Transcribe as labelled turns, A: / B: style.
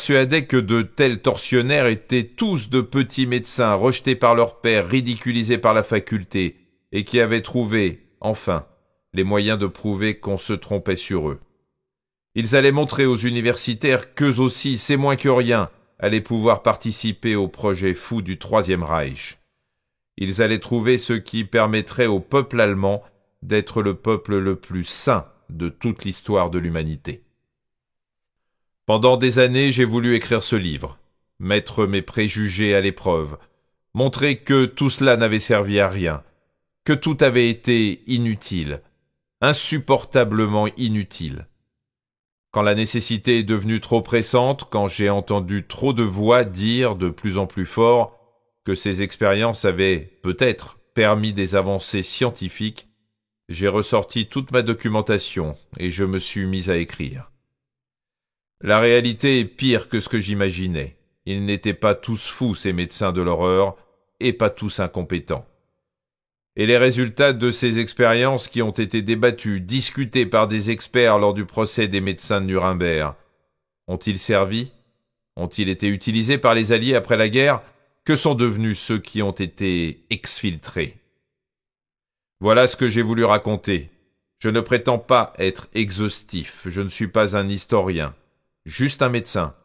A: Persuadé que de tels tortionnaires étaient tous de petits médecins rejetés par leur père, ridiculisés par la faculté, et qui avaient trouvé, enfin, les moyens de prouver qu'on se trompait sur eux. Ils allaient montrer aux universitaires qu'eux aussi, c'est moins que rien, allaient pouvoir participer au projet fou du Troisième Reich. Ils allaient trouver ce qui permettrait au peuple allemand d'être le peuple le plus saint de toute l'histoire de l'humanité. Pendant des années, j'ai voulu écrire ce livre, mettre mes préjugés à l'épreuve, montrer que tout cela n'avait servi à rien, que tout avait été inutile, insupportablement inutile. Quand la nécessité est devenue trop pressante, quand j'ai entendu trop de voix dire de plus en plus fort que ces expériences avaient, peut-être, permis des avancées scientifiques, j'ai ressorti toute ma documentation et je me suis mis à écrire. La réalité est pire que ce que j'imaginais. Ils n'étaient pas tous fous, ces médecins de l'horreur, et pas tous incompétents. Et les résultats de ces expériences qui ont été débattues, discutées par des experts lors du procès des médecins de Nuremberg, ont-ils servi? Ont-ils été utilisés par les Alliés après la guerre? Que sont devenus ceux qui ont été exfiltrés? Voilà ce que j'ai voulu raconter. Je ne prétends pas être exhaustif, je ne suis pas un historien, juste un médecin,